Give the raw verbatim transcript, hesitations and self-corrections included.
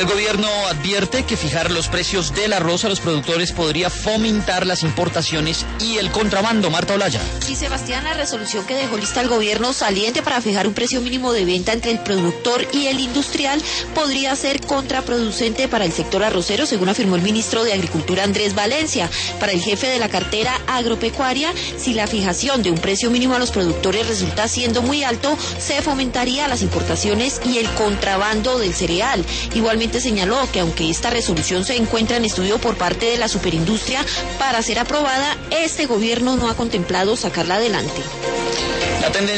El gobierno advierte que fijar los precios del arroz a los productores podría fomentar las importaciones y el contrabando. Marta Olaya. Sí, Sebastián, la resolución que dejó lista el gobierno saliente para fijar un precio mínimo de venta entre el productor y el industrial podría ser contraproducente para el sector arrocero, según afirmó el ministro de Agricultura Andrés Valencia. Para el jefe de la cartera agropecuaria, si la fijación de un precio mínimo a los productores resulta siendo muy alto, se fomentaría las importaciones y el contrabando del cereal. Igualmente señaló que aunque esta resolución se encuentra en estudio por parte de la superindustria para ser aprobada, este gobierno no ha contemplado sacarla adelante. La tendencia